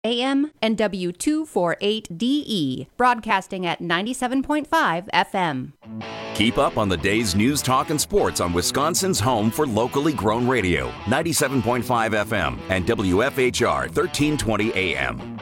AM and W248DE, broadcasting at 97.5 FM. Keep up on the day's news, talk, and sports on Wisconsin's home for locally grown radio, 97.5 FM and WFHR 1320 AM.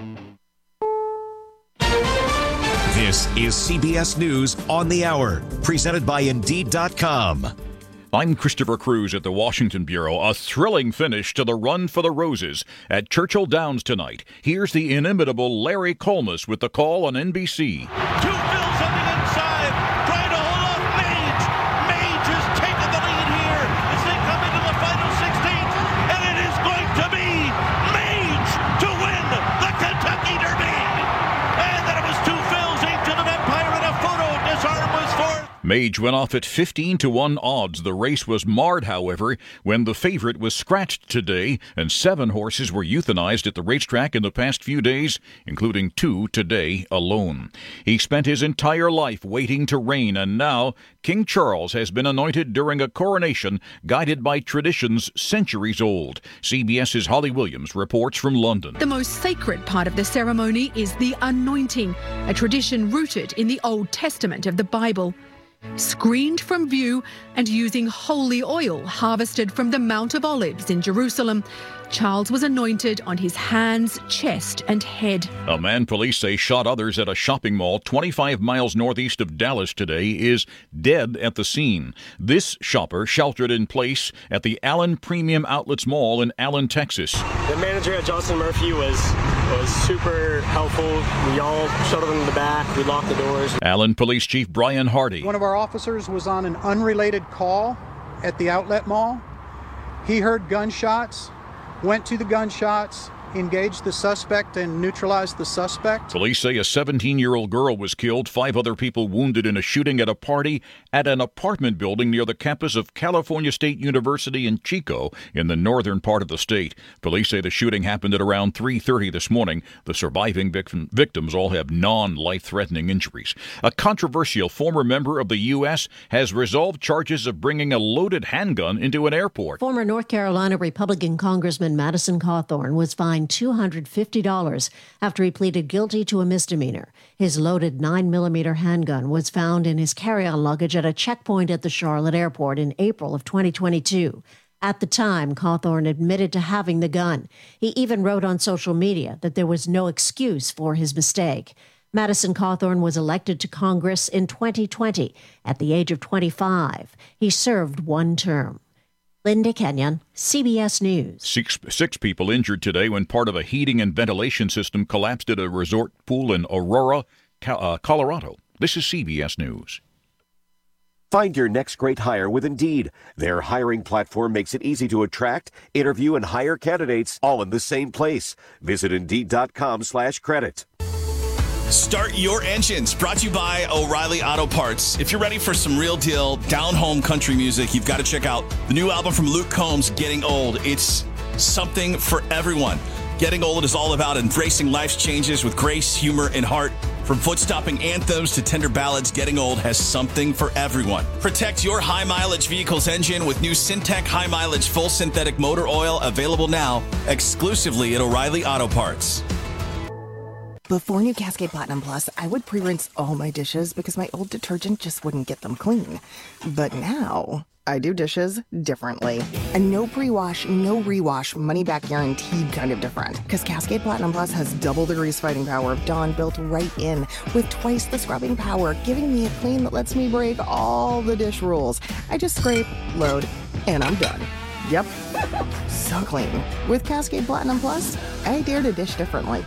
This is CBS News on the Hour, presented by Indeed.com. I'm Christopher Cruz at the Washington Bureau. A thrilling finish to the Run for the Roses at Churchill Downs tonight. Here's the inimitable Larry Colmus with the call on NBC. 2 Phils on the inside, trying to hold off Mage. Mage has taken the lead here as they come into the final 16th, and it is going to be Mage to win the Kentucky Derby. And then it was 2 Phils, Angel of Empire, and a photo disarm was fourth. Mage went off at 15-1 odds. The race was marred, however, when the favorite was scratched today, and 7 horses were euthanized at the racetrack in the past few days, including 2 today alone. He spent his entire life waiting to reign, and now King Charles has been anointed during a coronation guided by traditions centuries old. CBS's Holly Williams reports from London. The most sacred part of the ceremony is the anointing, a tradition rooted in the Old Testament of the Bible. Screened from view and using holy oil harvested from the Mount of Olives in Jerusalem, Charles was anointed on his hands, chest, and head. A man police say shot others at a shopping mall 25 miles northeast of Dallas today is dead at the scene. This shopper sheltered in place at the Allen Premium Outlets Mall in Allen, Texas. The manager at Johnson Murphy was super helpful. We all shuttled him in the back. We locked the doors. Allen Police Chief Brian Hardy. One of our officers was on an unrelated call at the outlet mall. He heard gunshots, went to the gunshots, engaged the suspect and neutralized the suspect. Police say a 17-year-old girl was killed, 5 other people wounded in a shooting at a party at an apartment building near the campus of California State University in Chico in the northern part of the state. Police say the shooting happened at around 3:30 this morning. The surviving victims all have non-life-threatening injuries. A controversial former member of the U.S. has resolved charges of bringing a loaded handgun into an airport. Former North Carolina Republican Congressman Madison Cawthorn was fined $250 after he pleaded guilty to a misdemeanor. His loaded 9mm handgun was found in his carry-on luggage at a checkpoint at the Charlotte airport in April of 2022. At the time, Cawthorn admitted to having the gun. He even wrote on social media that there was no excuse for his mistake. Madison Cawthorn was elected to Congress in 2020 at the age of 25. He served 1 term. Linda Kenyon, CBS News. Six people injured today when part of a heating and ventilation system collapsed at a resort pool in Aurora, Colorado. This is CBS News. Find your next great hire with Indeed. Their hiring platform makes it easy to attract, interview, and hire candidates all in the same place. Visit Indeed.com/credit. Start your engines, brought to you by O'Reilly Auto Parts. If you're ready for some real deal down-home country music, you've got to check out the new album from Luke Combs, Getting Old. It's something for everyone. Getting Old is all about embracing life's changes with grace, humor, and heart. From foot-stopping anthems to tender ballads, Getting Old has something for everyone. Protect your high-mileage vehicle's engine with new Syntec high-mileage full synthetic motor oil, available now exclusively at O'Reilly Auto Parts. Before new Cascade Platinum Plus, I would pre-rinse all my dishes because my old detergent just wouldn't get them clean. But now, I do dishes differently. A no pre-wash, no rewash, money-back guaranteed kind of different. Because Cascade Platinum Plus has double the grease-fighting power of Dawn built right in, with twice the scrubbing power, giving me a clean that lets me break all the dish rules. I just scrape, load, and I'm done. Yep. So clean. With Cascade Platinum Plus, I dare to dish differently.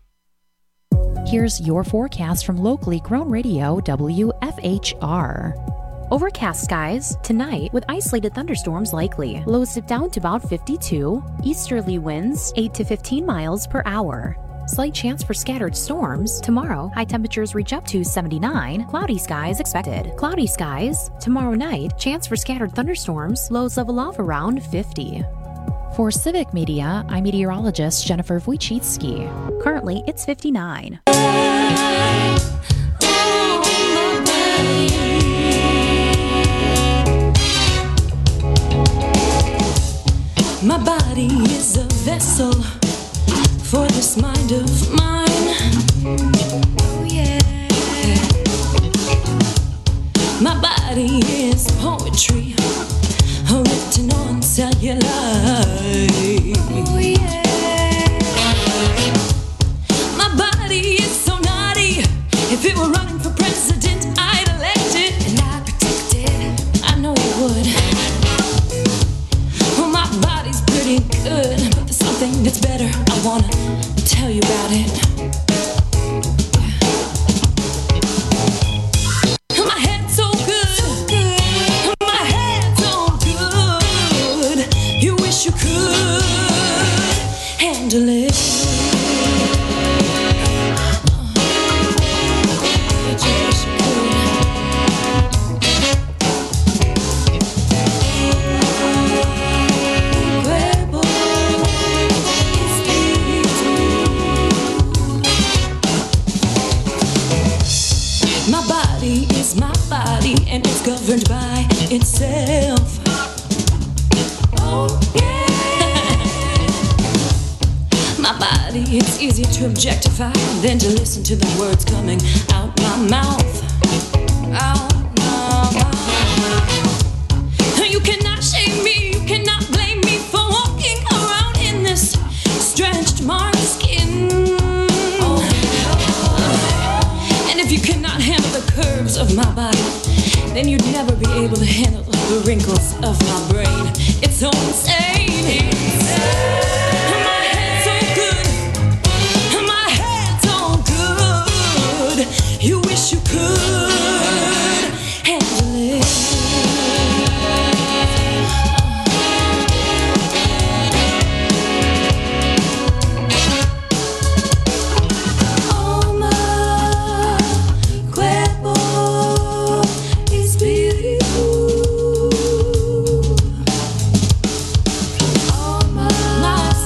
Here's your forecast from locally grown radio WFHR. Overcast skies tonight with isolated thunderstorms likely. Lows dip down to about 52. Easterly winds 8 to 15 miles per hour. Slight chance for scattered storms. Tomorrow, high temperatures reach up to 79. Cloudy skies expected. Cloudy skies. Tomorrow night, chance for scattered thunderstorms. Lows level off around 50. For Civic Media, I'm meteorologist Jennifer Wojcicki. Currently, it's 59. My body is a vessel for this mind of mine. Oh yeah. My body is poetry written on celluloid. Oh yeah. My body is so naughty. If it were running for president, I'd elect it and I'd protect it. I know you would. Well, my body's pretty good, but there's something that's better. I wanna tell you about it. My head's so good. My head's so good. You wish you could handle it. And it's governed by itself. Oh yeah. My body, it's easier to objectify than to listen to the words coming out my mouth. Out my mouth. You cannot shame me, you cannot blame me for walking around in this stretched mark skin. And if you cannot handle the curves of my body, then you'd never be able to handle the wrinkles of my brain. It's so insane. My head's so good. My head's so good. You wish you could handle it. My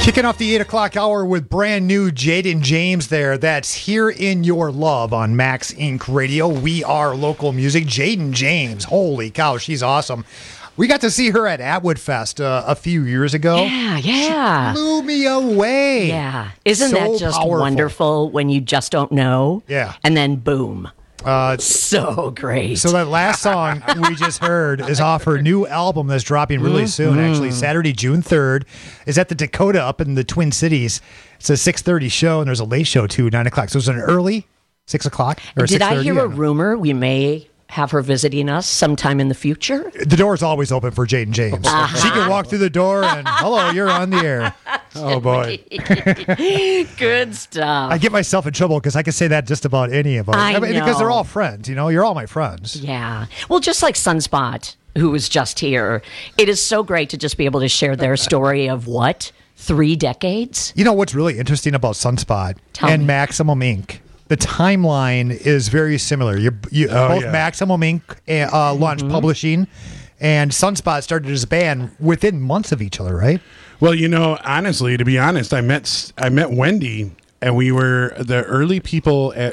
Kicking off the 8 o'clock hour with brand new Jaden James there. That's Here in Your Love on Max Inc. Radio. We are local music. Jaden James. Holy cow, she's awesome. We got to see her at Atwood Fest a few years ago. Yeah. She blew me away. Yeah. Isn't So that just powerful. wonderful when you just don't know? Yeah. And then boom. So great. So that last song we just heard is off her new album that's dropping really soon, actually. Saturday, June 3rd, is at the Dakota up in the Twin Cities. It's a 6:30 show, and there's a late show, too, 9 o'clock. So it's an early 6 o'clock or Did I 6:30? hear a rumor we may have her visiting us sometime in the future? The door's always open for Jaden James. She can walk through the door and, hello, you're on the air. Oh, boy. Good stuff. I get myself in trouble because I can say that just about any of them. I mean, because they're know. all friends, you know? You're all my friends. Yeah. Well, just like Sunspot, who was just here, it is so great to just be able to share their story of what? 3 decades? You know what's really interesting about Sunspot and Maximum Inc.? The timeline is very similar. Both Maximum Inc. Launched publishing, and Sunspot started as a band within months of each other, right? Well, you know, honestly, to be honest, I met Wendy, and we were the early people at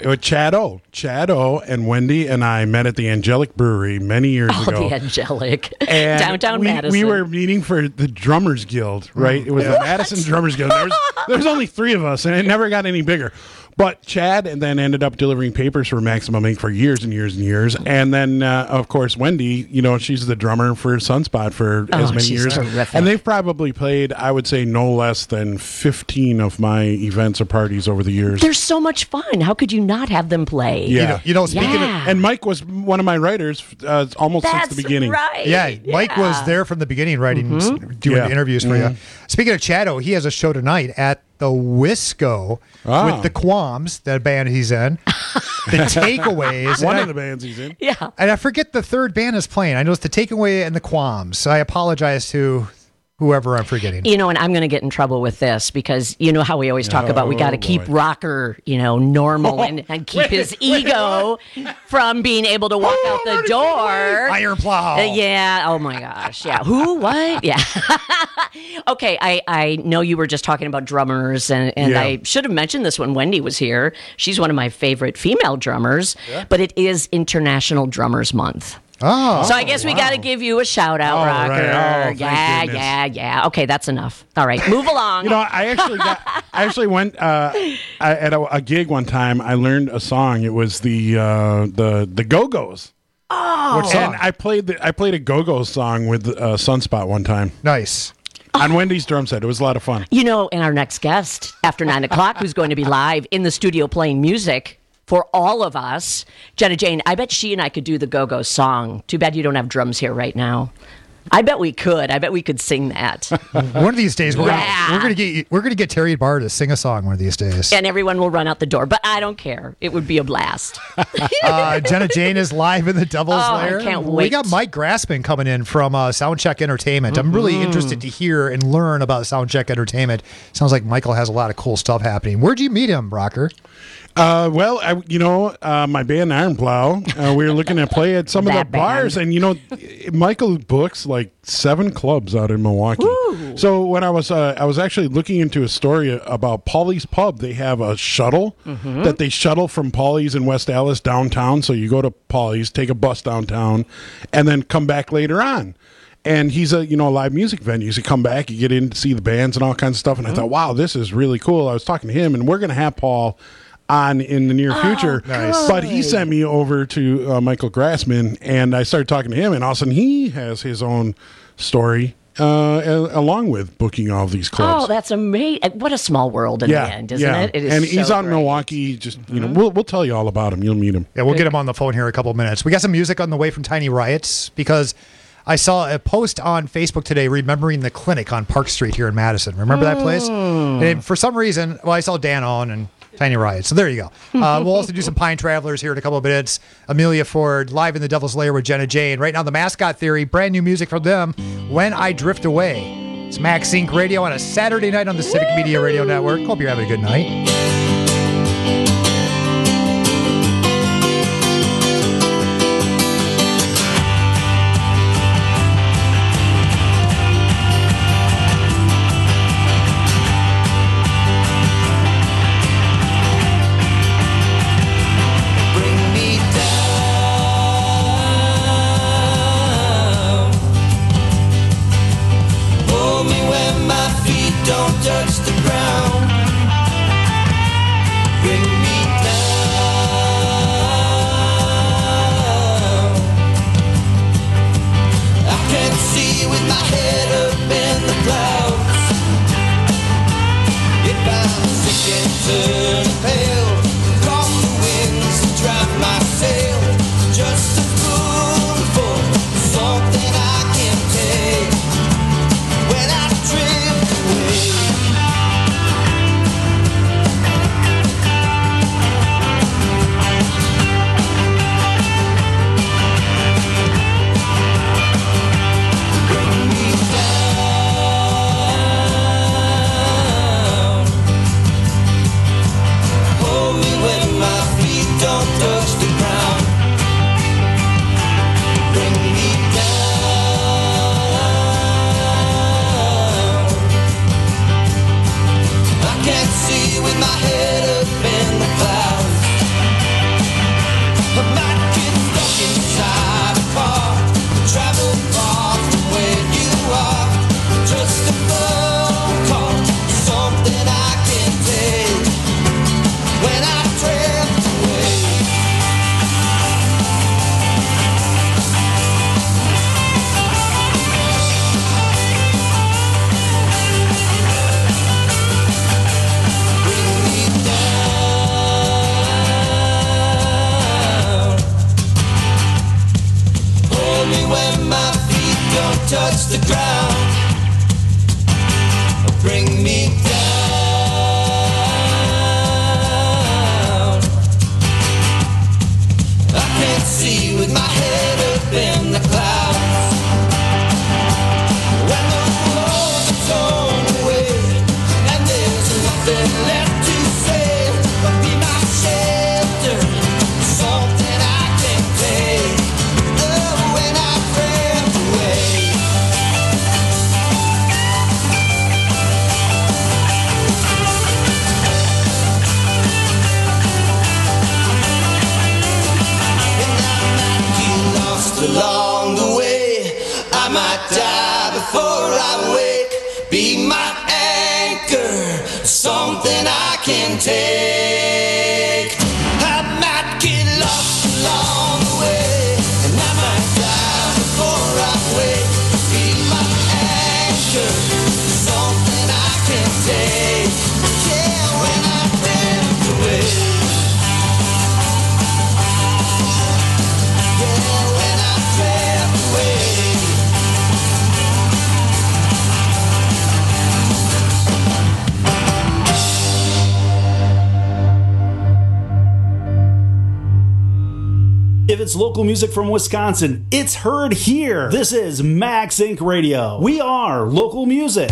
Chad-O and Wendy and I met at the Angelic Brewery many years ago. The Angelic. And Downtown Madison. We were meeting for the Drummers Guild, right? It was the Madison Drummers Guild. There was only 3 of us, and it never got any bigger. But Chad and then ended up delivering papers for Maximum Inc. for years and years and years. And then, of course, Wendy, you know, she's the drummer for Sunspot for as many years. Terrific. And they've probably played, I would say, no less than 15 of my events or parties over the years. They're so much fun. How could you not have them play? Yeah. You know, speaking of... And Mike was one of my writers almost since the beginning. Right. Yeah, Mike was there from the beginning writing, doing interviews for you. Speaking of Chad-O, he has a show tonight at the Wisco with the Qualms, that band he's in. The Takeaways. One of the bands he's in. Yeah. And I forget the third band is playing. I know it's the Takeaway and the Qualms. So I apologize to whoever I'm forgetting. You know, and I'm going to get in trouble with this because you know how we always talk about we got to keep Rocker, you know, normal and keep his ego from being able to walk out the door. Iron Plow. Yeah. Oh my gosh. Yeah. Who? What? Yeah. Okay. I know you were just talking about drummers, and I should have mentioned this when Wendy was here. She's one of my favorite female drummers, but it is International Drummers Month. Oh, so I guess we got to give you a shout out, Rocker. Right. Oh, Yeah. Okay, that's enough. All right, move along. You know, I actually went at a gig one time. I learned a song. It was the Go-Go's. Oh, what song? And I played a Go-Go's song with Sunspot one time. Nice. On Wendy's drum set. It was a lot of fun. You know, and our next guest after 9 o'clock, who's going to be live in the studio playing music for all of us, Jenna Jane. I bet she and I could do the Go-Go song. Too bad you don't have drums here right now. I bet we could. I bet we could sing that. One of these days, we're gonna get Terry Barr to sing a song one of these days, and everyone will run out the door. But I don't care. It would be a blast. Jenna Jane is live in the Devil's Lair. I can't wait. We got Mike Grassman coming in from Soundcheck Entertainment. I'm really interested to hear and learn about Soundcheck Entertainment. Sounds like Michael has a lot of cool stuff happening. Where'd you meet him, Rocker? Well, my band Iron Plow, we were looking to play at some of the bars, and Michael books like 7 clubs out in Milwaukee. Ooh. So when I was actually looking into a story about Paulie's Pub. They have a shuttle that they shuttle from Paulie's in West Allis downtown. So you go to Paulie's, take a bus downtown, and then come back later on. And he's a live music venue. So you come back, you get in to see the bands and all kinds of stuff. And I thought, wow, this is really cool. I was talking to him, and we're going to have Paul on in the near future. Nice. But he sent me over to Michael Grassman, and I started talking to him, and all of a sudden he has his own story along with booking all of these clubs. Oh, that's amazing. What a small world in the end, isn't it? It is and so he's out in great. Milwaukee. Just we'll tell you all about him. You'll meet him. Yeah, we'll get him on the phone here in a couple of minutes. We got some music on the way from Tiny Riots because I saw a post on Facebook today remembering the clinic on Park Street here in Madison. Remember that place? And for some reason, I saw Dan on and Tiny Riots. So there you go. We'll also do some Pine Travelers here in a couple of minutes. Amelia Ford, live in the Devil's Lair with Jenna Jane. Right now, the Mascot Theory, brand new music from them, When I Drift Away. It's Max Inc. Radio on a Saturday night on the Civic Media Radio Network. Hope you're having a good night. If it's local music from Wisconsin, it's heard here. This is Max Inc. Radio. We are local music.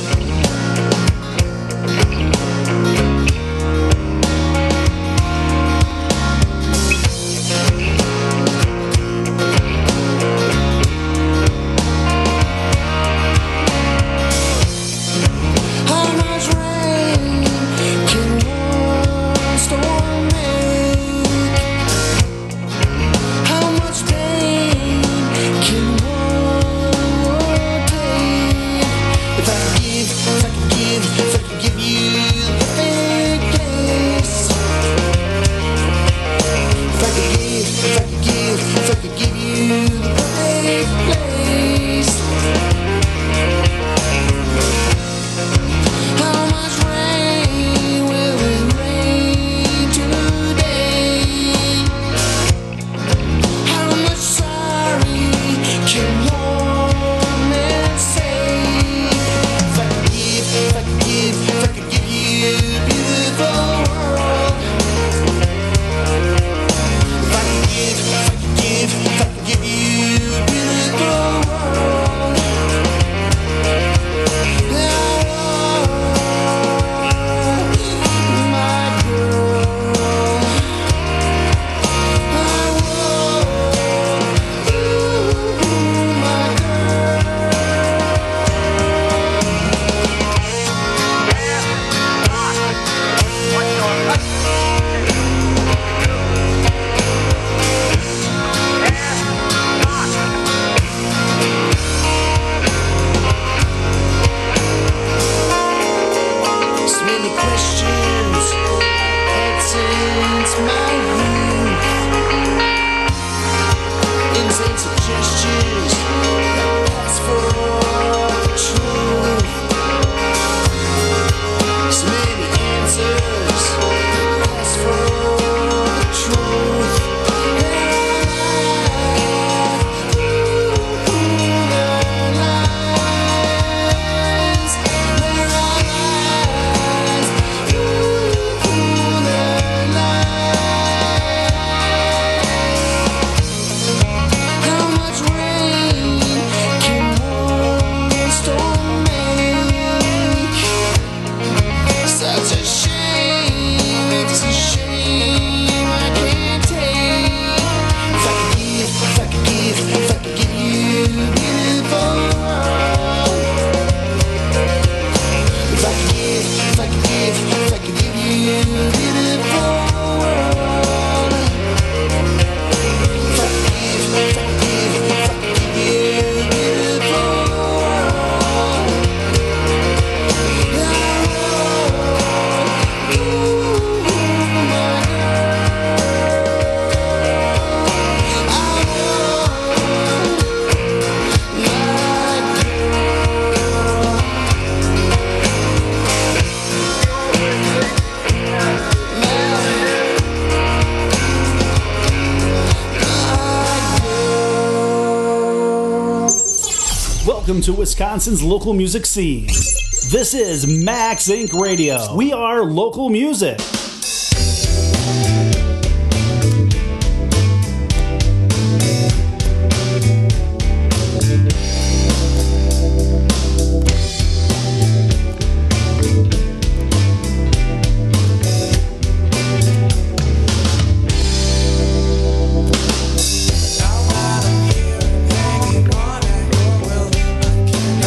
Welcome to Wisconsin's local music scene. This is Max Inc. Radio. We are local music.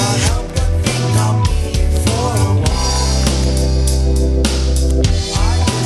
I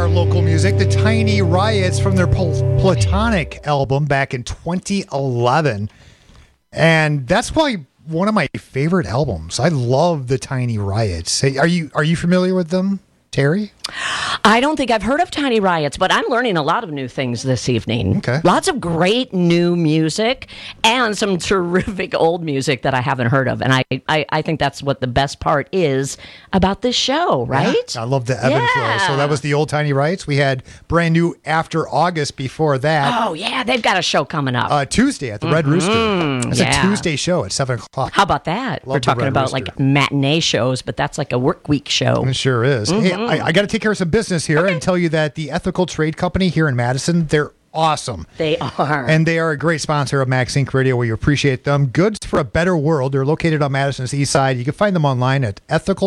our local music, the Tiny Riots from their Platonic album back in 2011. And that's probably one of my favorite albums. I love the Tiny Riots. Hey, are you familiar with them, Terry? I don't think I've heard of Tiny Riots, but I'm learning a lot of new things this evening. Okay. Lots of great new music and some terrific old music that I haven't heard of. And I think that's what the best part is about this show, right? Yeah, I love the ebb and flow. So that was the old Tiny Riots. We had brand new After August before that. Oh, yeah. They've got a show coming up. Tuesday at the Red Rooster. It's a Tuesday show at 7 o'clock. How about that? We're talking about like matinee shows, but that's like a work week show. It sure is. Hey, I got to take care of some business here and tell you that the Ethical Trade Company here in Madison, they're awesome. They are. And they are a great sponsor of Max Inc. Radio. We appreciate them. Goods for a Better World. They're located on Madison's east side. You can find them online at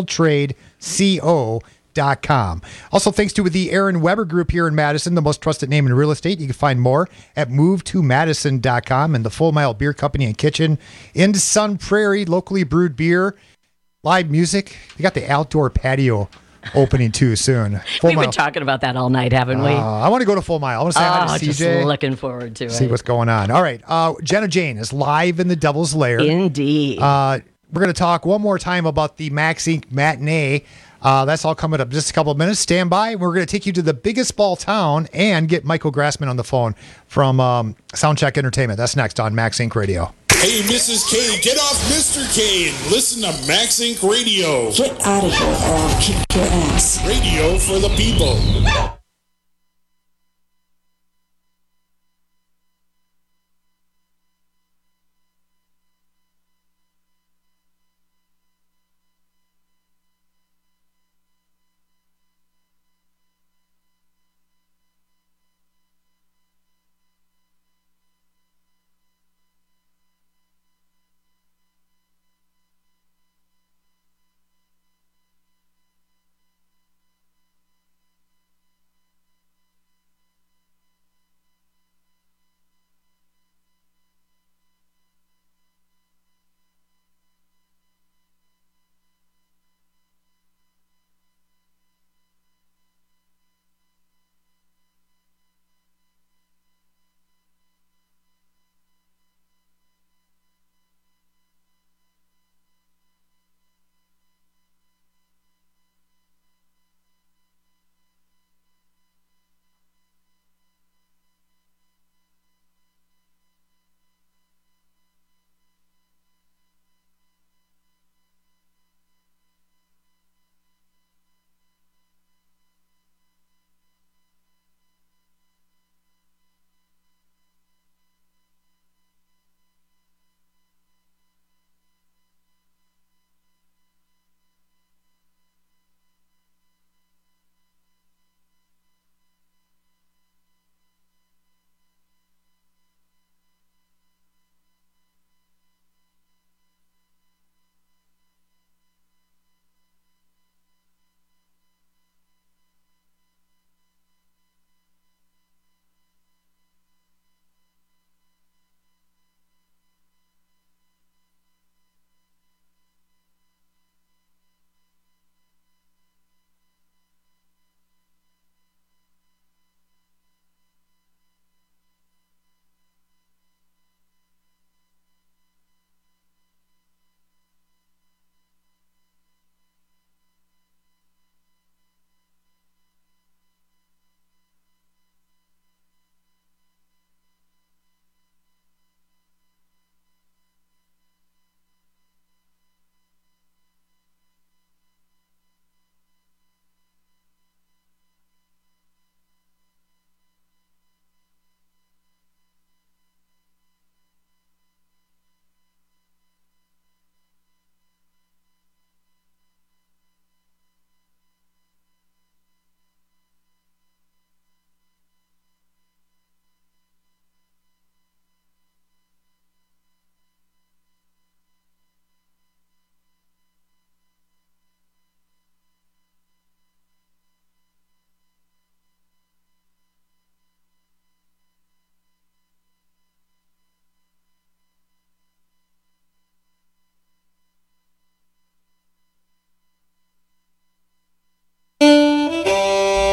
ethicaltradeco.com. Also, thanks to the Aaron Weber Group here in Madison, the most trusted name in real estate. You can find more at movetomadison.com, and the Full Mile Beer Company and Kitchen in Sun Prairie, locally brewed beer, live music. We got the outdoor patio opening too soon. We've been talking about that all night, haven't we? I want to go to Full Mile. I want to say hi to CJ. Just looking forward to it. See what's going on. All right. Jenna Jane is live in the Devil's Lair. Indeed. We're going to talk one more time about the Max Inc. matinee. That's all coming up in just a couple of minutes. Stand by. We're going to take you to the biggest ball town and get Michael Grassman on the phone from Soundcheck Entertainment. That's next on Max Inc. Radio. Hey, Mrs. K, get off Mr. K and listen to Max Inc. Radio. Get out of here or I'll kick your ass. Radio for the people.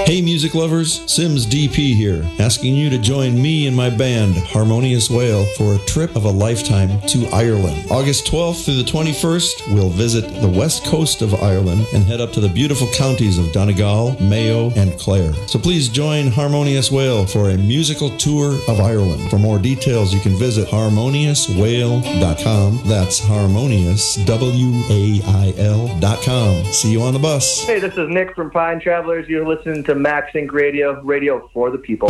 Hey music lovers, Sims DP here, asking you to join me and my band, Harmonious Whale, for a trip of a lifetime to Ireland. August 12th through the 21st, we'll visit the west coast of Ireland and head up to the beautiful counties of Donegal, Mayo, and Clare. So please join Harmonious Whale for a musical tour of Ireland. For more details, you can visit harmoniouswhale.com. That's harmonious, WAIL.com. See you on the bus. Hey, this is Nick from Pine Travelers. You're listening to Max Inc. Radio, radio for the people.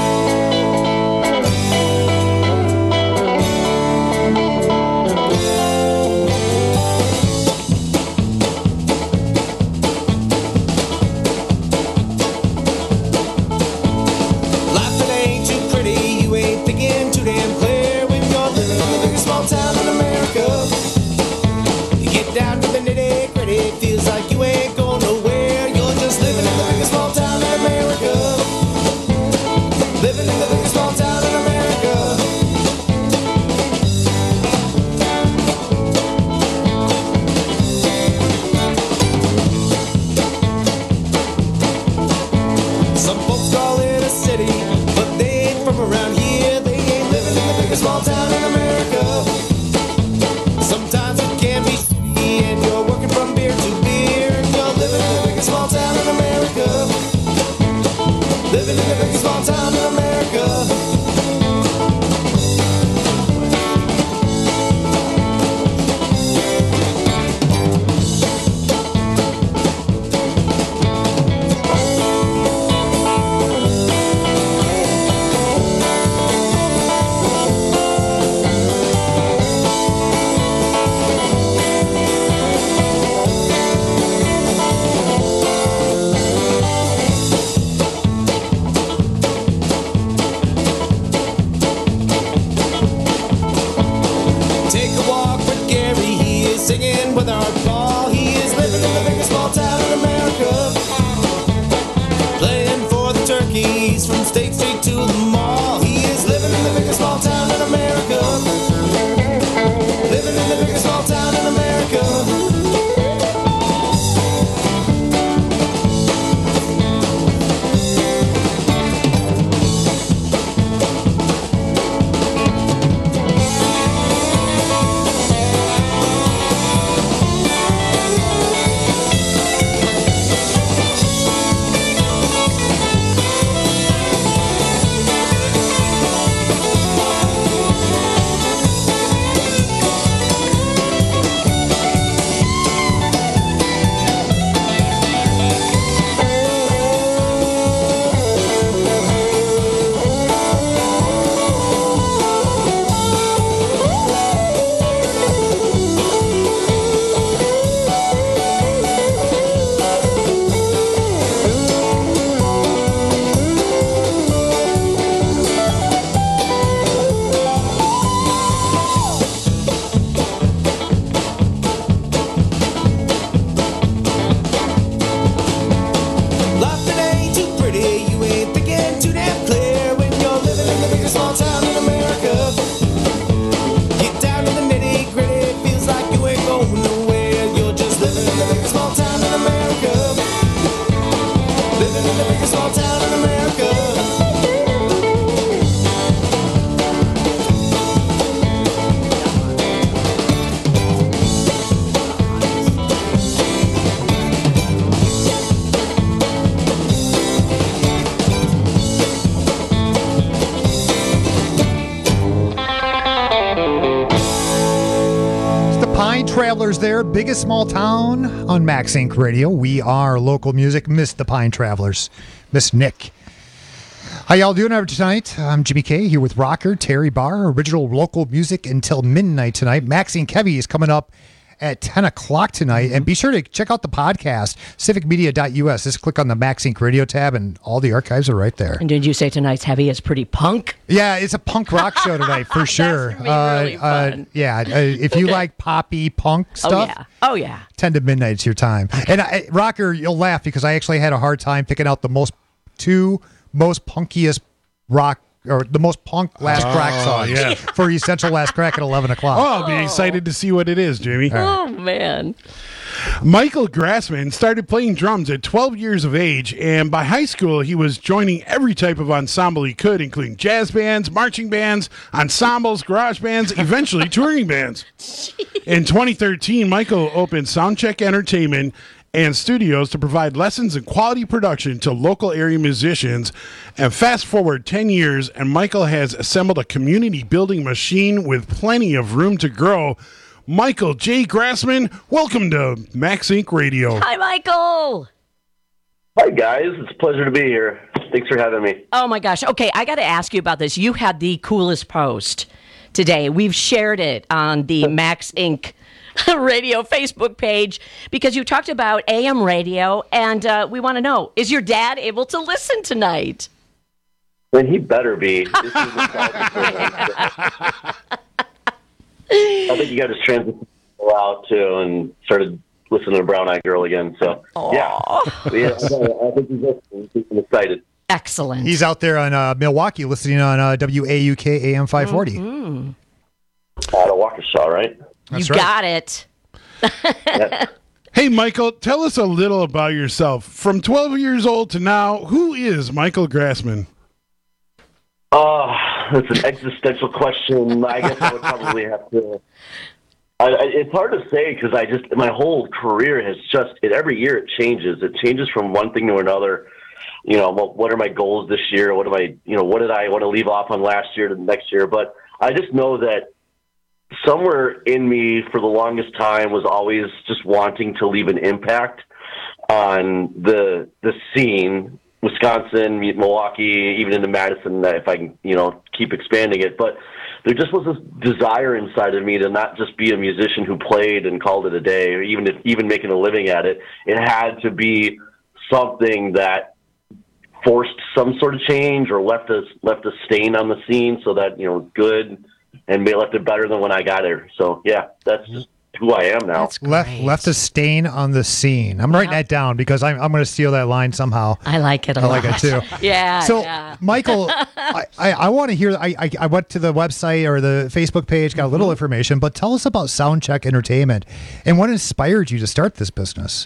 Travelers there, biggest small town on Max Inc. Radio. We are local music. Miss the Pine Travelers. Miss Nick. How y'all doing over tonight? I'm Jimmy K here with Rocker, Terry Barr, original local music until midnight tonight. Max Inc. Heavy is coming up at 10 o'clock tonight. And be sure to check out the podcast, civicmedia.us. Just click on the Max Inc. Radio tab, and all the archives are right there. And did you say tonight's Heavy is pretty punk? Yeah, it's a punk rock show tonight, for sure. Really fun. If you like poppy punk stuff. Oh, yeah. 10 to midnight is your time. And Rocker, you'll laugh because I actually had a hard time picking out the two most punkiest rock, or the most punk last crack songs for Essential Last Crack at 11 o'clock. Oh, I'll be excited to see what it is, Jamie. Oh, man. Michael Grassman started playing drums at 12 years of age, and by high school, he was joining every type of ensemble he could, including jazz bands, marching bands, ensembles, garage bands, eventually touring bands. In 2013, Michael opened Soundcheck Entertainment and Studios to provide lessons in quality production to local area musicians. And fast forward 10 years, and Michael has assembled a community building machine with plenty of room to grow. Michael J. Grassman, welcome to Max Inc. Radio. Hi, Michael. Hi, guys. It's a pleasure to be here. Thanks for having me. Oh, my gosh. Okay, I got to ask you about this. You had the coolest post today. We've shared it on the Max Inc. Radio Facebook page because you talked about AM radio, and we want to know, is your dad able to listen tonight? Then he better be. This is I think you got his transition out too and started listening to Brown Eyed Girl again. So yeah, I think he's listening. I'm excited. Excellent. He's out there on Milwaukee listening on WAUK AM 540. Out of Waukesha, right? That's you got it. Hey, Michael, tell us a little about yourself. From 12 years old to now, who is Michael Grassman? That's an existential question. I guess I would probably have to. It's hard to say because my whole career has every year it changes. It changes from one thing to another. You know, what are my goals this year? What did I want to leave off on last year to the next year? But I just know that somewhere in me for the longest time was always just wanting to leave an impact on the scene, Wisconsin, Milwaukee, even into Madison, if I can, keep expanding it. But there just was this desire inside of me to not just be a musician who played and called it a day, or even making a living at it. It had to be something that forced some sort of change or left a stain on the scene so that, good, and left it better than when I got here. So, yeah, that's just who I am now. Left a stain on the scene. I'm writing that down because I'm going to steal that line somehow. I like it a lot. I like it too. Yeah. So, Michael, I want to hear. I went to the website or the Facebook page, got a little information, but tell us about Soundcheck Entertainment and what inspired you to start this business.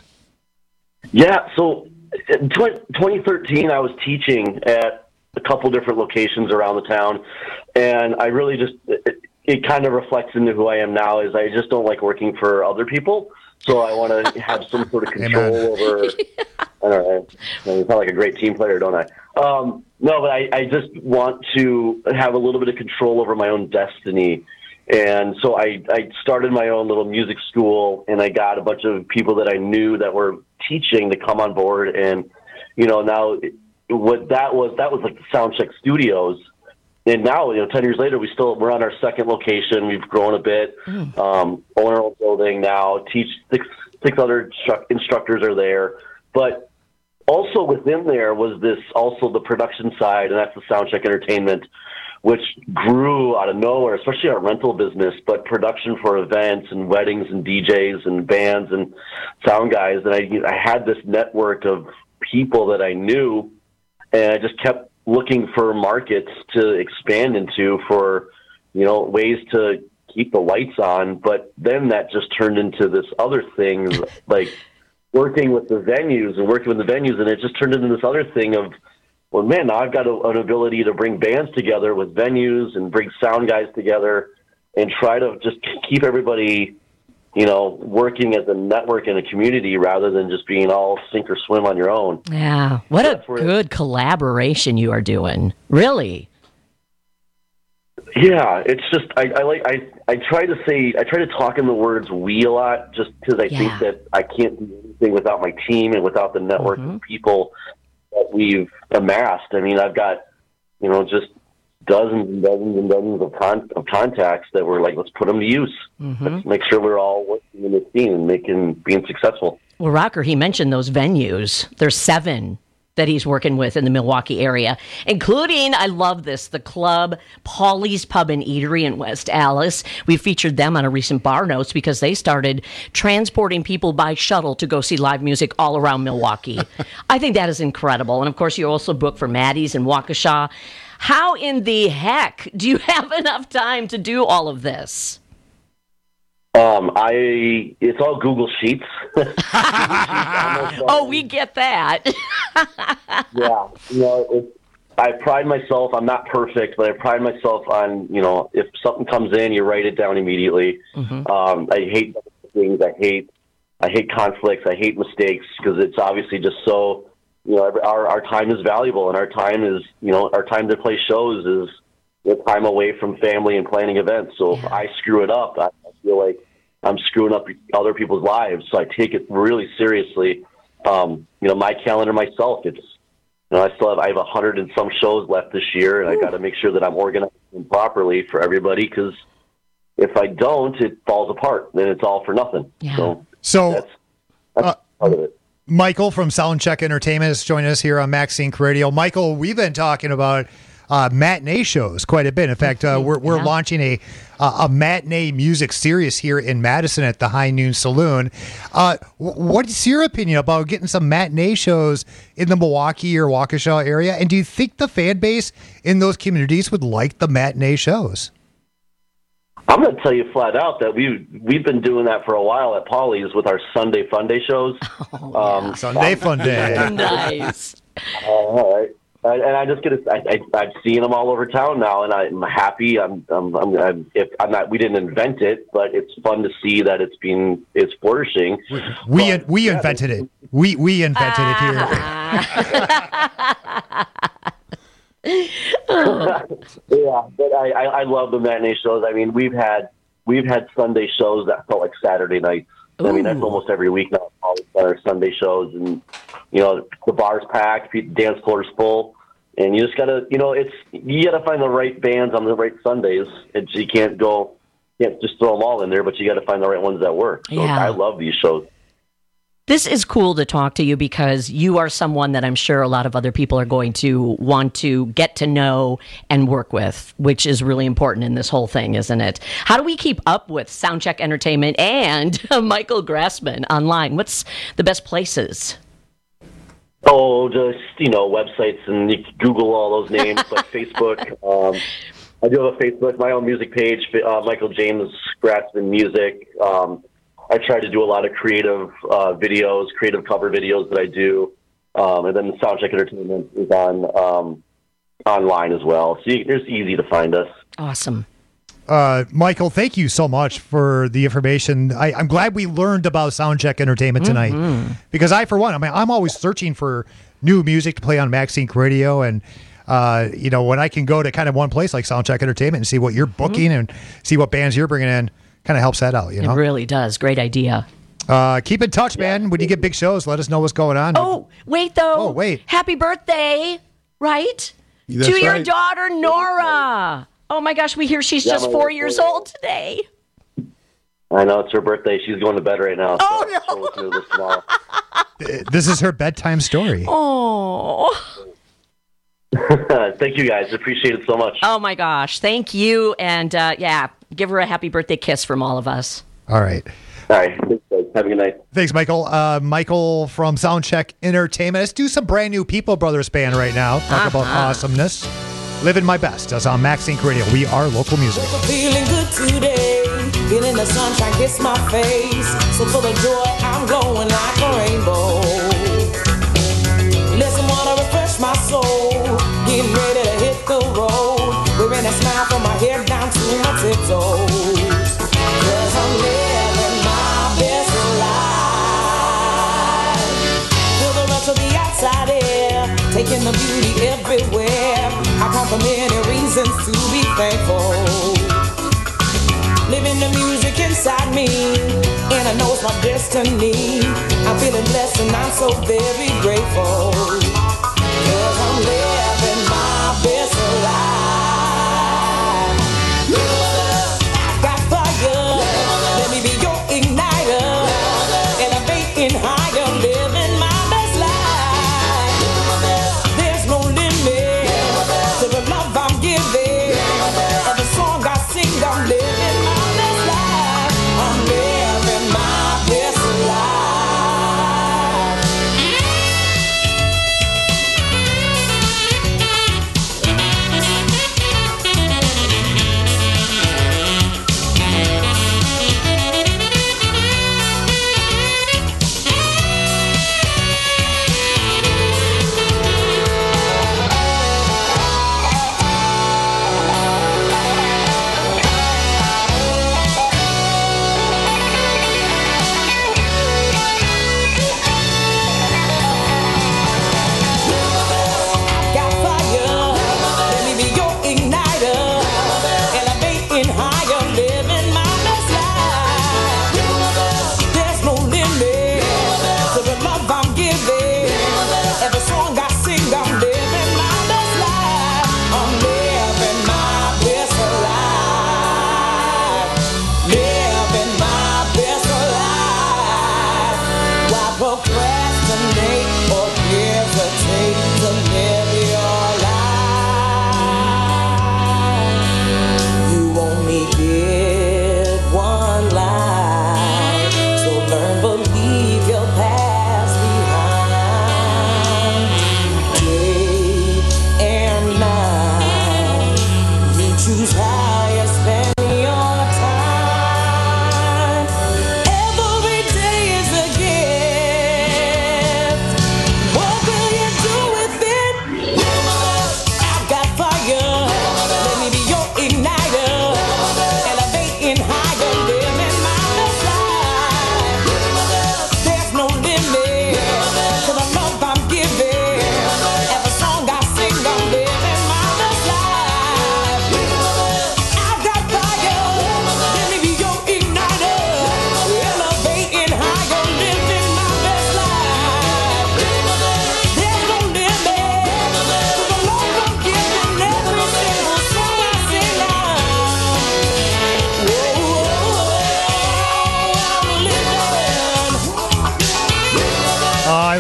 Yeah. So, in 2013, I was teaching at a couple different locations around the town, and I really just it kind of reflects into who I am now. Is I just don't like working for other people, so I want to have some sort of control over. I don't know. I sound like a great team player, don't I? No, but I just want to have a little bit of control over my own destiny. And so I started my own little music school, and I got a bunch of people that I knew that were teaching to come on board. And, now what that was like the Soundcheck Studios. And now, 10 years later, we're on our second location. We've grown a bit, own our own building now, teach six other instructors are there. But also within there was also the production side, and that's the Soundcheck Entertainment, which grew out of nowhere, especially our rental business, but production for events and weddings and DJs and bands and sound guys. And I had this network of people that I knew, and I just kept looking for markets to expand into for, ways to keep the lights on. But then that just turned into this other thing, like working with the venues, and it just turned into this other thing of, well, man, now I've got an ability to bring bands together with venues and bring sound guys together and try to just keep everybody, working as a network and a community rather than just being all sink or swim on your own. Yeah. What a good collaboration you are doing. Really. Yeah. It's just, I try to talk in the words we a lot just because I think that I can't do anything without my team and without the network of people that we've amassed. I mean, I've got, just dozens and dozens and dozens of contacts that were like, let's put them to use. Let's make sure we're all working in the scene and being successful. Well, Rocker, he mentioned those venues. There's 7 that he's working with in the Milwaukee area, including, I love this, the club Paulie's Pub and Eatery in West Allis. We featured them on a recent Bar Notes because they started transporting people by shuttle to go see live music all around Milwaukee. I think that is incredible. And of course, you also book for Maddie's and Waukesha. How in the heck do you have enough time to do all of this? It's all Google Sheets. Oh, we get that. Yeah, I pride myself. I'm not perfect, but I pride myself on, if something comes in, you write it down immediately. Mm-hmm. I hate things. I hate conflicts. I hate mistakes because it's obviously just so. Our time is valuable, and our time is, our time to play shows is time away from family and planning events. So if I screw it up, I feel like I'm screwing up other people's lives. So I take it really seriously. My calendar myself, it's, I have 100 and some shows left this year, and I got to make sure that I'm organizing properly for everybody, because if I don't, it falls apart. Then it's all for nothing. Yeah. So that's part of it. Michael from Soundcheck Entertainment is joining us here on Max Inc. Radio. Michael, we've been talking about matinee shows quite a bit. In fact, we're launching a matinee music series here in Madison at the High Noon Saloon. What's your opinion about getting some matinee shows in the Milwaukee or Waukesha area? And do you think the fan base in those communities would like the matinee shows? I'm going to tell you flat out that we've been doing that for a while at Paulie's with our Sunday Fun Day shows. Sunday Fun Day. Nice. All right. And I just I've seen them all over town now, and I'm happy. We didn't invent it, but it's fun to see that it's flourishing. We invented it. We invented it here. Yeah, but I love the matinee shows. I mean, we've had Sunday shows that felt like Saturday nights. I mean, that's almost every week now. Our Sunday shows, and the bar's packed, the dance floor's full, and you just gotta, you gotta find the right bands on the right Sundays. You can't just throw them all in there, but you gotta find the right ones that work. So I love these shows. This is cool to talk to you because you are someone that I'm sure a lot of other people are going to want to get to know and work with, which is really important in this whole thing, isn't it? How do we keep up with Soundcheck Entertainment and Michael Grassman online? What's the best places? Oh, just, websites, and you can Google all those names, like Facebook. I do have a Facebook, my own music page, Michael James Grassman Music. I try to do a lot of creative videos, creative cover videos that I do. And then the Soundcheck Entertainment is on online as well. So it's easy to find us. Awesome. Michael, thank you so much for the information. I'm glad we learned about Soundcheck Entertainment tonight, because for one, I'm always searching for new music to play on Max Inc. Radio, and when I can go to kind of one place like Soundcheck Entertainment and see what you're booking and see what bands you're bringing in, kind of helps that out. It really does. Great idea. Keep in touch, man. When you get big shows, let us know what's going on. Oh, wait, though. Oh, wait. Happy birthday, right? That's to your right. daughter, Nora. Oh, my gosh, we hear she's just 4 years old today. I know, it's her birthday. She's going to bed right now. Oh, so this tomorrow. This is her bedtime story. Oh. Thank you, guys. Appreciate it so much. Oh, my gosh. Thank you. And, give her a happy birthday kiss from all of us. All right. All right. Have a good night. Thanks, Michael. Michael from Soundcheck Entertainment. Let's do some brand new People Brothers band right now. Talk about awesomeness. Living My Best. That's on Max Inc. Radio. We are local music. Feeling good today. Feeling the sunshine hits my face. So full of joy, I'm glowing like a rainbow. Listen, wanna refresh my soul. Getting ready to hit the road. Wearing a smile from my head down to my tiptoes. 'Cause I'm living my best life. Feel the rush of the outside air, taking the beauty everywhere. I come from many reasons to be thankful. Living the music inside me, and I know it's my destiny. I'm feeling blessed and I'm so very grateful. 'Cause I'm living my best life. I've got fire, let me be your igniter. Elevating higher, living my best life. There's no limit to the love I'm giving. And the song I sing, I'm living my best life. I'm living my best life.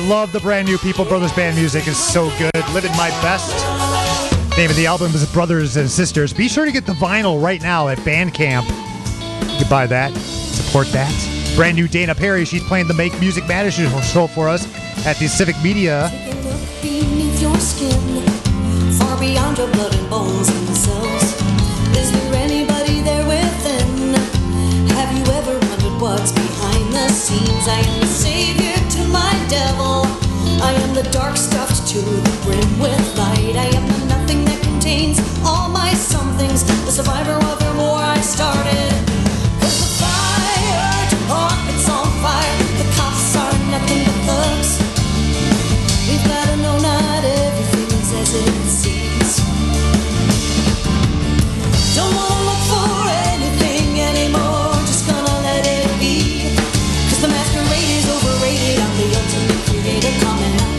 love the brand new People Brothers Band music. It's so good. Living My Best. Name of the album is Brothers and Sisters. Be sure to get the vinyl right now at Bandcamp. You can buy that. Support that. Brand new Dana Perry. She's playing the Make Music Madison show for us at the Civic Media. Beneath your skin, far beyond your blood and bones and cells. Is there anybody there within? Have you ever wondered what's behind the scenes? I am the savior to my devil. I am the dark stuffed to the brim with light. I am the nothing that contains all my somethings. The survivor of the war I started. 'Cause the fire department's on fire. The cops are nothing but thugs. We've gotta know not everything is as it seems. Don't wanna look for anything anymore, just gonna let it be. 'Cause the masquerade is overrated, I'm the ultimate creator coming out.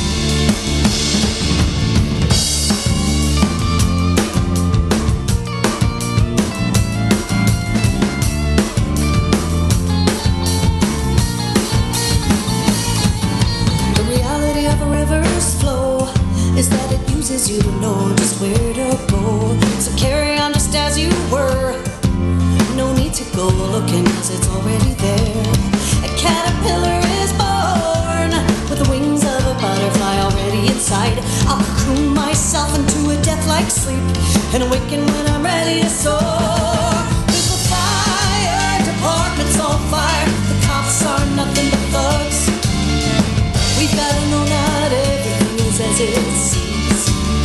The reality of a river's flow is that it uses you to know just where to go. So carry on just as you were. No need to go looking, 'cause it's already there. A caterpillar is born with the wings of a butterfly already inside. I'll cocoon myself into a death-like sleep and awaken when I'm ready to soar. 'Cause the fire department's on fire. The cops are nothing but thugs. We've gotta know not everything is as it seems.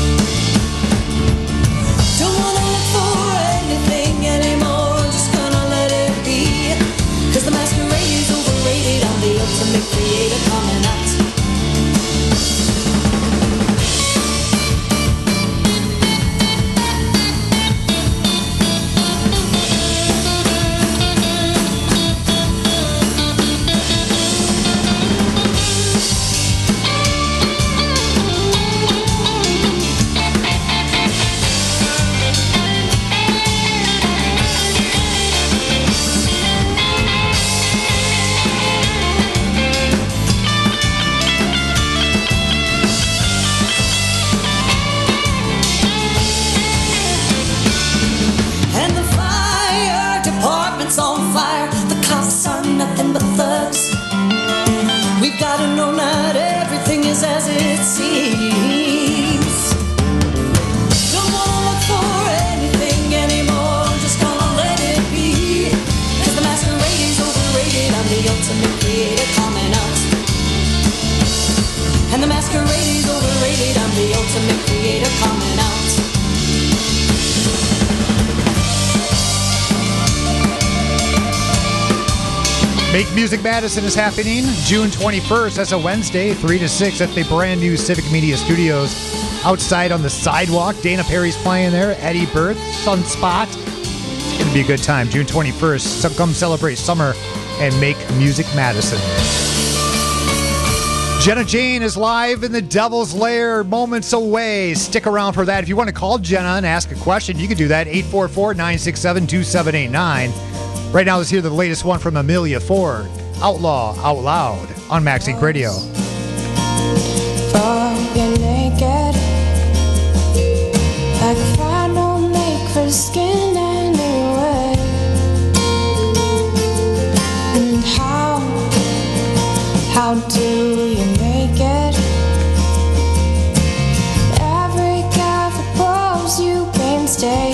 Don't wanna look for anything anymore, just gonna let it be. 'Cause the masquerade is overrated, I'm the ultimate creator coming out. And the fire department's on fire. The cops are nothing but thugs. We've gotta know not everything is as it seems. Don't wanna look for anything anymore, just gonna let it be. 'Cause the masquerade is overrated, I'm the ultimate creator coming out. And the masquerade is overrated, I'm the ultimate creator coming out. Make Music Madison is happening June 21st. That's a Wednesday, 3 to 6 at the brand new Civic Media Studios. Outside on the sidewalk, Dana Perry's playing there. Eddie Birth, Sunspot. It's going to be a good time. June 21st. So come celebrate summer and Make Music Madison. Jenna Jane is live in the Devil's Lair moments away. Stick around for that. If you want to call Jenna and ask a question, you can do that. 844-967-2789. Right now, let's hear the latest one from Amelia Ford. Outlaw Out Loud on Max Inc. Radio. You're naked, like if I don't make for skin anyway. And how do you make it? Every careful pose you painstake.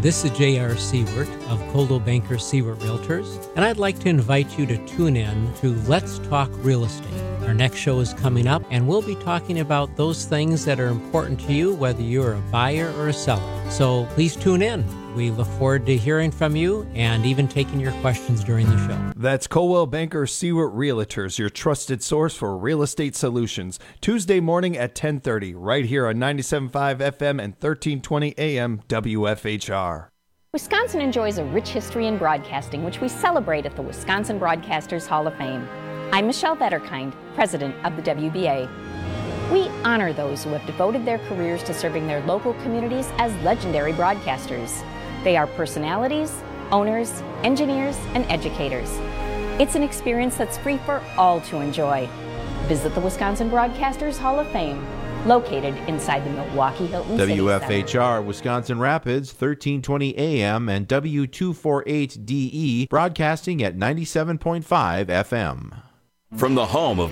This is J.R. Seward of Coldwell Banker Seward Realtors, and I'd like to invite you to tune in to Let's Talk Real Estate. Our next show is coming up, and we'll be talking about those things that are important to you, whether you're a buyer or a seller. So please tune in. We look forward to hearing from you and even taking your questions during the show. That's Coldwell Banker Seward Realtors, your trusted source for real estate solutions. Tuesday morning at 10:30, right here on 97.5 FM and 1320 AM WFHR. Wisconsin enjoys a rich history in broadcasting, which we celebrate at the Wisconsin Broadcasters Hall of Fame. I'm Michelle Vetterkind, president of the WBA. We honor those who have devoted their careers to serving their local communities as legendary broadcasters. They are personalities, owners, engineers, and educators. It's an experience that's free for all to enjoy. Visit the Wisconsin Broadcasters Hall of Fame, located inside the Milwaukee Hilton City Center. WFHR Wisconsin Rapids, 1320 AM and W248DE, broadcasting at 97.5 FM. From the home of